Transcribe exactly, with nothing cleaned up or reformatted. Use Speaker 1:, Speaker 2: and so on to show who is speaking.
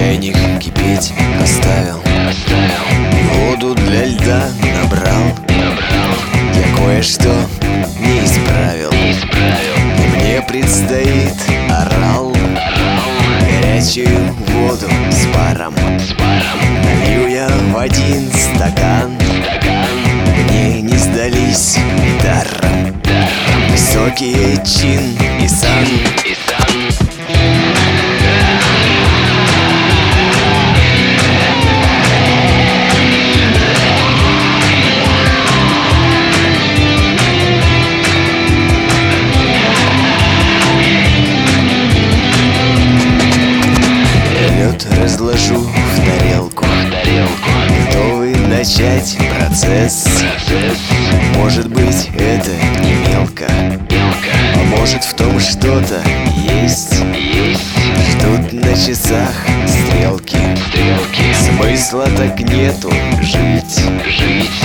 Speaker 1: Чайник кипеть поставил, воду для льда набрал. Я кое-что не исправил, и мне предстоит орал. Горячую воду с паром налью я в один стакан. Мне не сдались даром высокие чин и сан. Разложу в тарелку, готовый начать процесс. Может быть, это не мелко, а может, в том что-то есть. Ждут на часах стрелки, смысла так нету жить.